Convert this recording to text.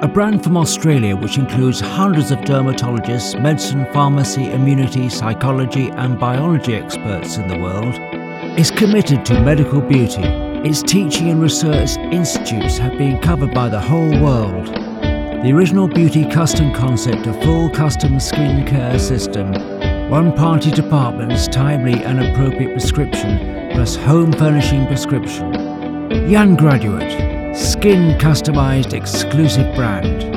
A brand from Australia which includes hundreds of dermatologists, medicine, pharmacy, immunity, psychology and biology experts in the world, is committed to medical beauty. Its teaching and research institutes have been covered by the whole world. The original beauty custom concept, a full custom skin care system, one-party departments, timely and appropriate prescription, plus home furnishing prescription. Young Graduate, skin customized exclusive brand.